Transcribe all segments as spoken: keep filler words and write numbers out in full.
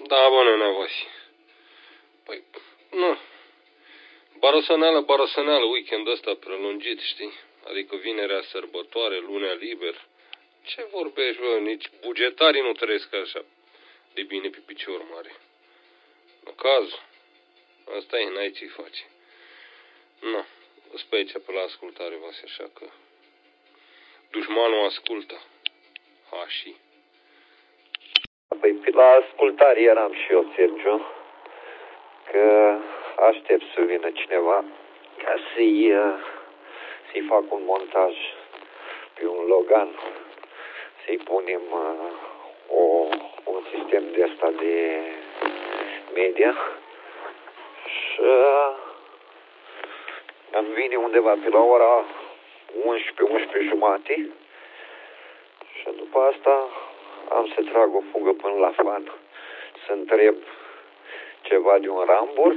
Da, bă, nena Vasi. Păi, nu. Barosăneală, barosăneală, weekendul ăsta prelungit, știi? Adică vinerea sărbătoare, lunea liber. Ce vorbești, bă? Nici bugetarii nu trăiesc așa de bine pe picior mare. În cazul. Asta e, n-ai ce-i face. Nu. Îți pe aici pe la ascultare, Vasi, așa că... Dușmanul ascultă. Ha, și... Păi pe la ascultare eram și eu, Sergiu, că aștept să vină cineva ca să-i să-i fac un montaj pe un Logan, să-i punem uh, o, un sistem de ăsta de media și uh, îmi vine undeva pe la ora unsprezece, unsprezece jumate și după asta am să trag o fugă până la fan, să întreb ceva de un ramburs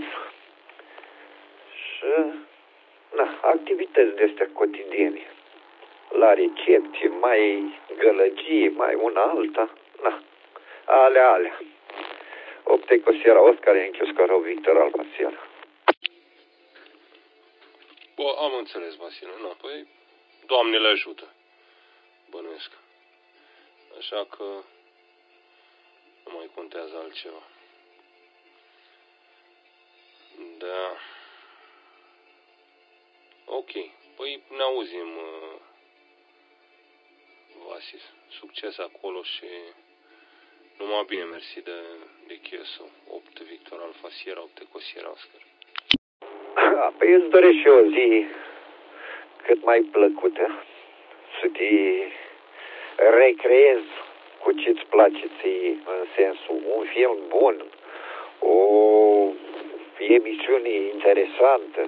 și na, activități de astea cotidiene. La recepție, mai gălăgie, mai una alta, na, alea, alea. Opteco Sierra Oscar, Yankee Oscar, Victor Alfa Sierra. Bă, am înțeles, Vasile, nu, păi, Doamne le ajută, bănuiesc. Așa că nu mai contează altceva. Da. Ok. Păi ne auzim, uh, Vasis. Succes acolo și numai bine, mersi de, de chiesul. opt Victor Alfa Sierra, opt Eco Sierra Oscar. Da, păi îți doresc și o zi cât mai plăcută, să te recreezi cu ce-ți place ție, în sensul un film bun, o emisiune interesantă,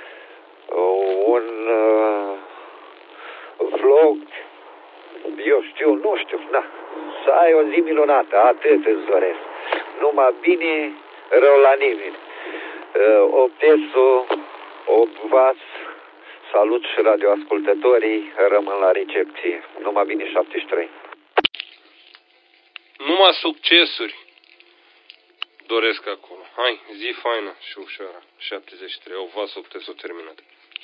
un uh, vlog, eu știu, nu știu, na, să ai o zi minunată, atât îți doresc. Numai bine, rău la nimeni. Uh, Optesu, Vas, salut și radioascultătorii, rămân la recepție. Numai bine, șaptezeci și trei. Numai succesuri doresc acolo. Hai, zi faină și ușoară. șaptezeci și trei, o Vas, Optesu terminat.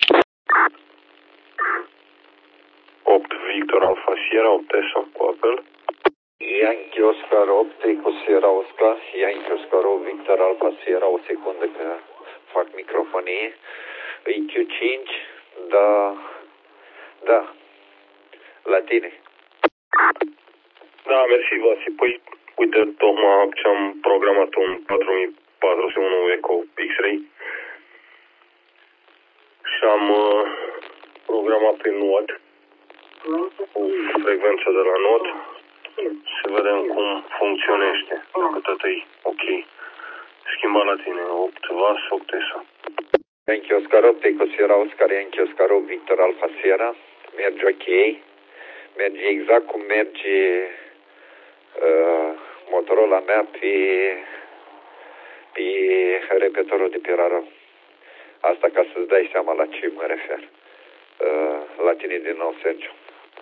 opt Victor Alfa Sierra, Optesu cu apel. Yankee Oscar opt, Eco Sierra Oscar, Yankee Oscar opt, Victor Alfa Sierra, o secundă că fac microfonie. E Q cinci, da, da, la tine. Da, mersi, Vasi. Păi, uite, tocmai ce-am programat un patru mii patru sute unu Eco X-Ray și am uh, programat prin Node cu frecvența de la Node. Să vedem cum funcționește, dacă tot e ok. Schimba la tine, opt Vas, opt Esa. Yankee Oscar opt, Eco Sierra Oscar, Yankee Oscar opt, Victor Alfa Sierra. Merge ok. Merge exact cum merge uh, Motorola mea pe, pe repetorul de pe rară. Asta ca să-ți dai seama la ce mă refer. Uh, la tine din nou, Sergiu.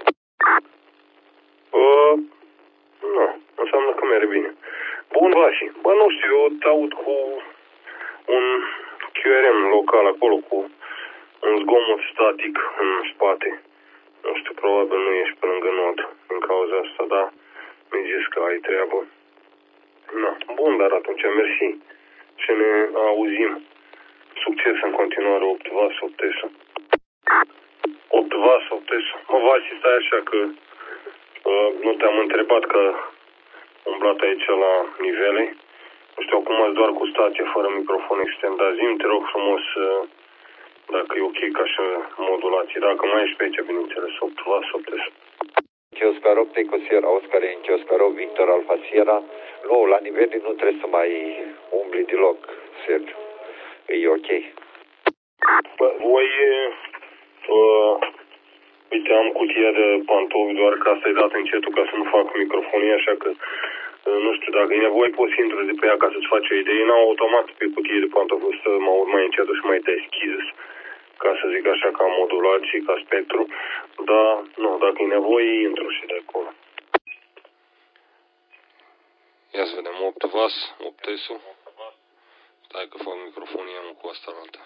Uh, nu, înseamnă că merge bine. Bun, Vasi. Bă, nu știu, eu te aud cu un Q R M local acolo, cu un zgomot static în spate. Nu știu, probabil nu ești pe lângă Nod din cauza asta, dar mi-ai zis că ai treabă. Na, bun, dar atunci mersi. Și ne auzim. Succes în continuare, opt Vas, opt Esa. opt Vas, opt Esa. Mă, Vasi, stai așa că uh, nu te-am întrebat că umblat aici la nivele. Nu știu, acum ați doar cu stație fără microfon extern, dar zi-mi, te rog frumos, uh, dacă e ok ca și modulație. Dacă mai ești pe aici, bineînțeles, opt Vas, opt Esa. Yankee Oscar opt, Eco Sierra Oscar, Yankee Oscar opt, Victor Alfa Sierra. Nu, la nivel nu trebuie să mai umbli deloc, Sergiu. E ok. Bă, voi, uh, uite, am cutia de pantofi, doar ca să-i dat încetul ca să nu fac microfonie, așa că, uh, nu știu, dacă e nevoie, poți să intru de pe ea ca să-ți faci o idee. N-au automat pe cutie de pantofi să mă urc mai încetul și mai deschis, ca să zic așa, ca modulație, ca spectru. Dar, nu, dacă e nevoie, intru și de acolo. Ia să vedem, opt vas, opt tesu. Stai că fac microfonia mă cu asta la alta.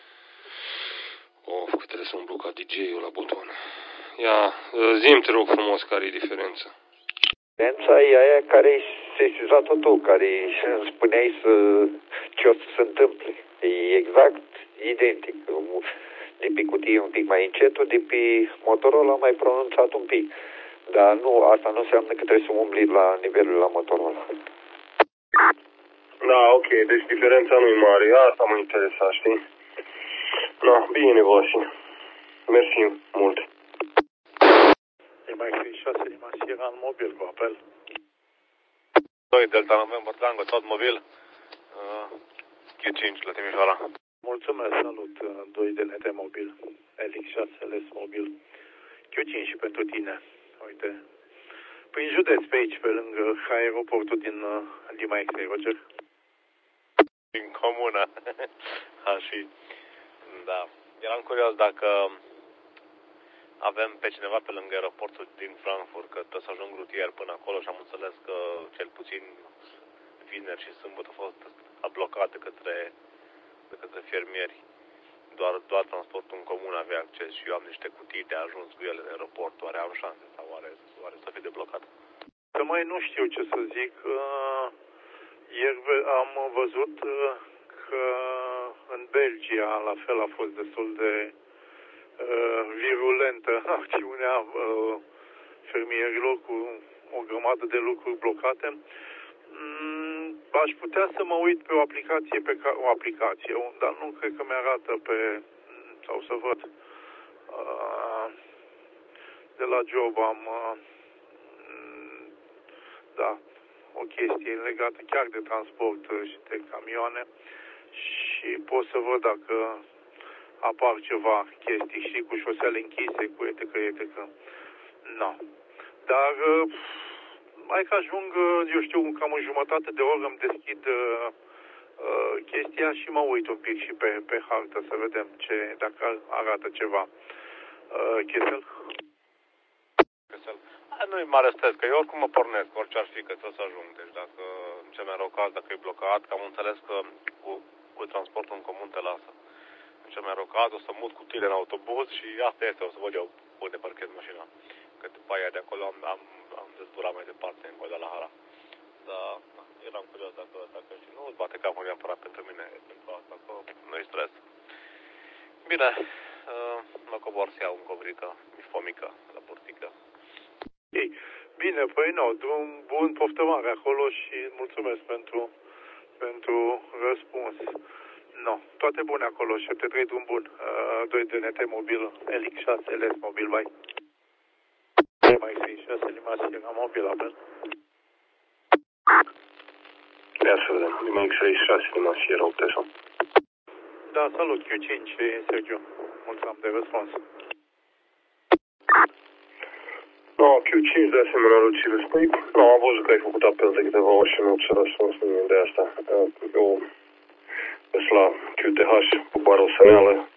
Of, că trebuie să umblu ca D J-ul la butoane. Ia, zi-mi, te rog frumos, care e diferența? Diferența e aia care ai sesizat-o tu, care îmi spuneai să, ce o să se întâmple. E exact identic. De pe cutie un pic mai încetul, de pe Motorola mai pronunțat un pic. Dar nu, asta nu înseamnă că trebuie să umbli la nivelul la Motorola. Da, ok, deci diferența nu e mare. Asta mă interesa, știi? Da, bine, Vasi. Mersi mult. E mai fi șase Lima Sierra în mobil cu apel. doi Delta November Tango, tot mobil. Uh, Q cinci la Timișoara. Mulțumesc, salut. doi D N T mobil. Elix șase L S mobil. Q cinci și pentru tine. Uite. Prin județ, pe aici, pe lângă aeroportul din uh, Lima X, Roger. Din comună. Ha, și... Da. Eram curios dacă avem pe cineva pe lângă aeroportul din Frankfurt, că trebuie să ajung rutier până acolo și am înțeles că cel puțin vineri și sâmbătă a fost blocat de către, de către fermieri. Doar, doar transportul în comun avea acces și eu am niște cutii de ajuns cu ele în aeroport. Oare am șanse sau oare, oare să fie deblocat? Să mai nu știu ce să zic. Ieri am văzut că în Belgia la fel a fost destul de uh, virulentă acțiunea uh, fermierilor cu o grămadă de lucruri blocate. Mm, aș putea să mă uit pe o aplicație, pe care, o aplicație, dar nu cred că mi-arată pe, sau să văd. Uh, de la job am, uh, da, o chestie legată chiar de transport și de camioane și pot să văd dacă apar ceva chestii și cu șosele închise, cu etc, et cetera. No. Dar mai că ajung, eu știu, cam în jumătate de oră îmi deschid uh, uh, chestia și mă uit un pic și pe, pe hartă să vedem ce, dacă arată ceva. Uh, Chesel? Chesel. Nu-i mare stres, că eu oricum mă pornesc, orice ar fi, că trebuie să ajung. Deci dacă, în cel mai rău caz, dacă e blocat, că am înțeles că cu, cu transportul în comun te lasă. În cel mai rău caz, o să mut cutiile în autobuz și asta este, o să văd eu unde parchez mașina. Că după aia de acolo am, am, am dezburat mai departe în Guadalajara. Dar eram curios dacă, dacă și nu îți bate capul neapărat pentru mine, pentru asta, că nu-i stres. Bine, uh, mă cobor să iau un covrică, mifomică, la burtică. Okay. Bine, păi nu, drum bun, poftă mare acolo și mulțumesc pentru, pentru răspuns. No, toate bune acolo, șapte trei drum bun, uh, doi D N T mobil, Elix șase L S mobil, bai. Mai fi șase Lima Sierra mobil, apel. Ia să vedem, Lima X șase Lima Sierra opt tesu. Da, salut, Q cinci, Sergiu. Mulțumesc de răspuns. No, Q cinci de asemenea, Lucius. Păi, nu, am văzut că ai făcut apel de câteva ori și nu ți-a răspuns nimeni de asta. Eu sunt la Q T H cu barosăneală.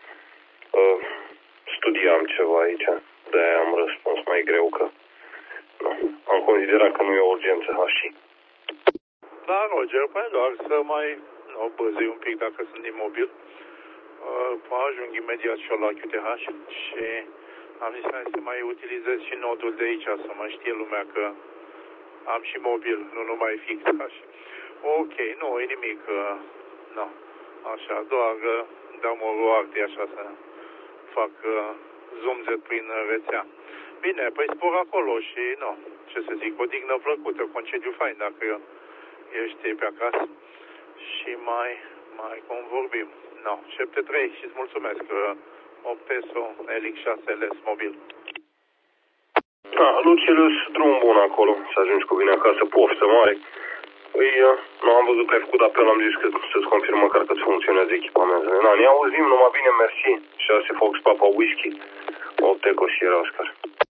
Studiam ceva aici, de-aia am răspuns mai greu că nu, am considerat că nu e o urgență H C. Da, Roger, păi doar să mai nu, băzui un pic dacă sunt imobil. Uh, ajung imediat și eu la Q T H și am zis hai să mai utilizez și nodul de aici, să mă știe lumea că am și mobil, nu numai fix. Așa. Ok, nu, e nimic, uh, nu, așa, doar uh, dau o roarte așa să fac uh, zoom-zet prin rețea. Bine, păi spor acolo și, nu, ce să zic, o dignă plăcută, concediu fain dacă ești pe acasă și mai, mai convorbim. No, șapte trei și îți mulțumesc, opt tesu, Elix șase L S mobil. Da, Lucius, drum bun acolo, să ajungi cu bine acasă, poftă mare. Păi, nu am văzut că ai făcut apel, am zis că să-ți confirm măcar că-ți funcționează echipamentul. Na, ne auzim, numai bine, mersi. șase Fox Papa Whisky, opt Eco Sierra Oscar.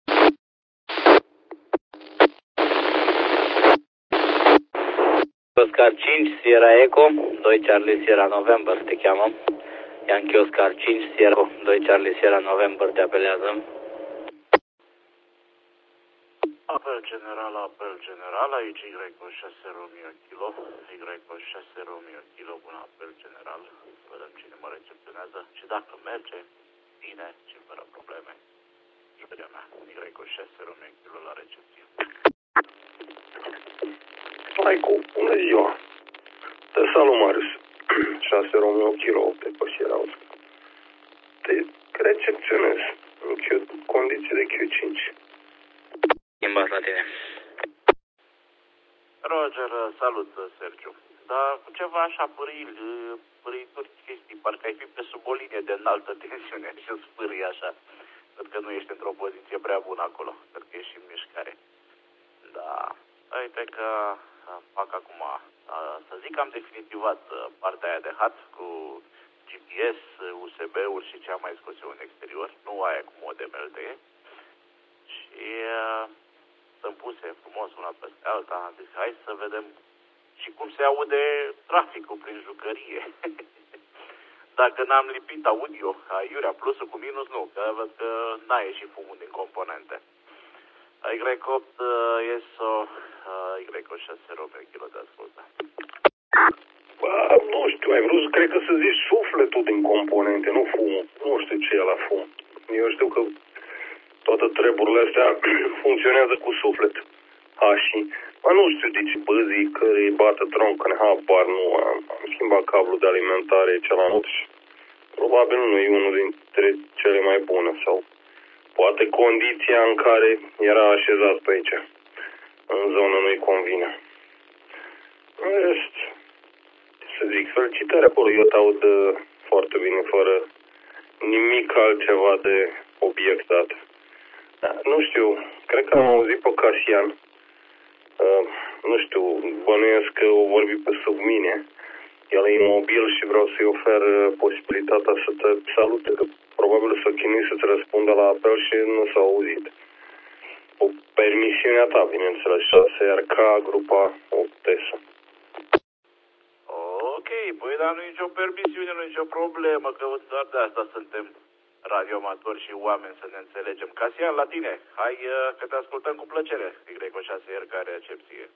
Oscar cinci, Sierra Eco, doi Charlie Sierra November te cheamă. Yankee Oscar cinci, Sierra, doi Charlie Sierra November te apelează. Apel general, apel general, aici Y șase Romeo Kilo, Y șase Romeo Kilo, un apel general, să vedem cine mă recepționează și dacă merge, bine și fără probleme. Juderea mea, Y șase Romeo Kilo la recepție. Maicu, bună ziua! Te salut, Marius. șase Romeo Kilo, pe Pășirauz. Te recepționez în Q, condiții de Q cinci. Schimbați la tine. Roger, salut, Sergiu. Dar cu ceva așa pârili, pârâituri chestii, parcă ai fi pe sub o linie de înaltă tensiune și îți spârâi așa. Cred că nu ești într-o poziție prea bună acolo, cred că ești în mișcare. Da, uite că fac acum, să zic că am definitivat partea aia de H A T cu G P S, U S B-uri și ce am mai scos eu în exterior, nu aia cu modem L T E. Și sunt puse frumos una peste alta, am zis hai să vedem și cum se aude traficul prin jucărie. Dacă n-am lipit audio, aiurea, plusul cu minus, nu, că văd că n-a ieșit fumul din componente. Y opt E S O, Y șase Romeo Kilo de ascultă. Bă, nu știu, ai vrut, cred că să zici sufletul din componente, nu fumul. Nu știu ce e la fum. Eu știu că toate treburile astea funcționează cu suflet. A, și, mă, nu știu de ce băzii care îi bată troncă, habar, nu, am, am schimbat cablul de alimentare cealaltă și probabil nu e unul dintre cele mai bune sau poate condiția în care era așezat pe aici, în zonă nu-i convine. În rest, să zic, felicitări acolo, eu te aud foarte bine, fără nimic altceva de obiectat. Da, nu știu, cred că am auzit pe Casian, uh, nu știu, bănuiesc că o vorbi pe sub mine. El e imobil și vreau să-i ofer posibilitatea să te salute, că probabil s-o chinui să-ți răspundă la apel și nu s-a auzit. Cu permisiunea ta, bineînțeles, șase R K, grupa opt S. Ok, păi dar nu e nicio permisiune, nu e nicio problemă, că doar de asta suntem radioamatori și oameni să ne înțelegem. Casian, la tine, hai că te ascultăm cu plăcere. Y șase R K recepție.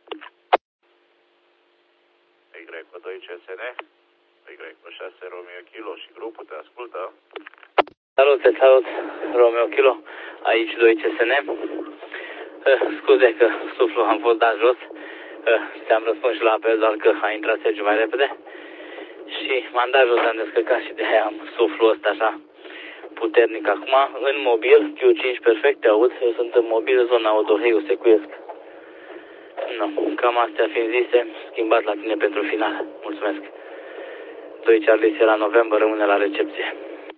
Y doi C S N, Y șase Romeo Kilo și grupul te ascultă. Salut, te salut, Romeo Kilo, aici doi C S N. Uh, scuze că suflul am fost dat jos. Uh, ți-am răspuns și la apel, doar că a intrat Sergiu mai repede. Și m-am dat jos, am descărcat și de aia am suflul ăsta așa puternic acum. În mobil, Q cinci perfect, te aud. Eu sunt în mobil, zona Odoheiu, Secuiesc. Nu, cam astea fiind zise, schimbat la tine pentru final. Mulțumesc. doi Charlie Sierra November rămâne la recepție.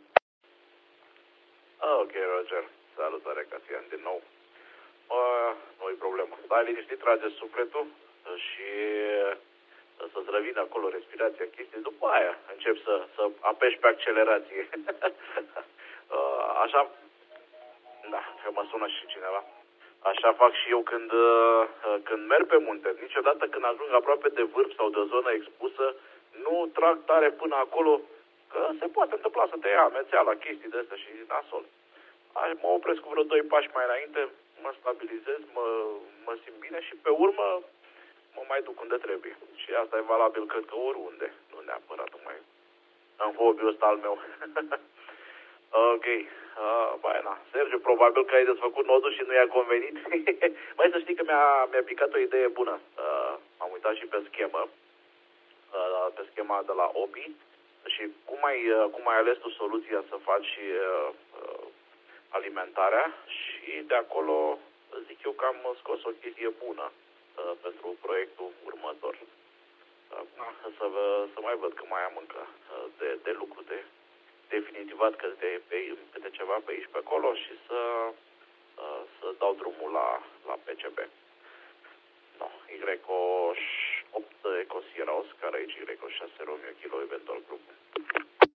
Ok, Roger. Salutare, Casian, din nou. Uh, nu-i problemă. Stai liniștit, trage sufletul și să-ți revină acolo respirația, chestii. După aia încep să, să apeși pe accelerație. uh, așa, da, că mă sună și cineva. Așa fac și eu când, când merg pe munte. Niciodată când ajung aproape de vârf sau de zonă expusă, nu trag tare până acolo, că se poate întâmpla să te ia amețeala, chestii de astea și nasol. Mă opresc cu vreo doi pași mai înainte, mă stabilizez, mă, mă simt bine și pe urmă mă mai duc unde trebuie. Și asta e valabil, cred că oriunde, nu neapărat mai în hobby-ul ăsta al meu. Ok. Uh, băi, na. Sergiu, probabil că ai desfăcut nodul și nu i-a convenit. Mai să știi că mi-a, mi-a picat o idee bună. Uh, am uitat și pe schemă, uh, pe schema de la O P I și cum ai, uh, cum ai ales tu soluția să faci și uh, uh, alimentarea și de acolo zic eu că am scos o chestie bună uh, pentru proiectul următor. Uh, să, să mai văd că mai am încă uh, de, de lucru de definitivat câte, pe, câte ceva pe aici pe acolo și să, să dau drumul la, la P C B. No, Y opt Eco Sierra Oscar, aici Y șase Romeo Kilo, eventual grupul.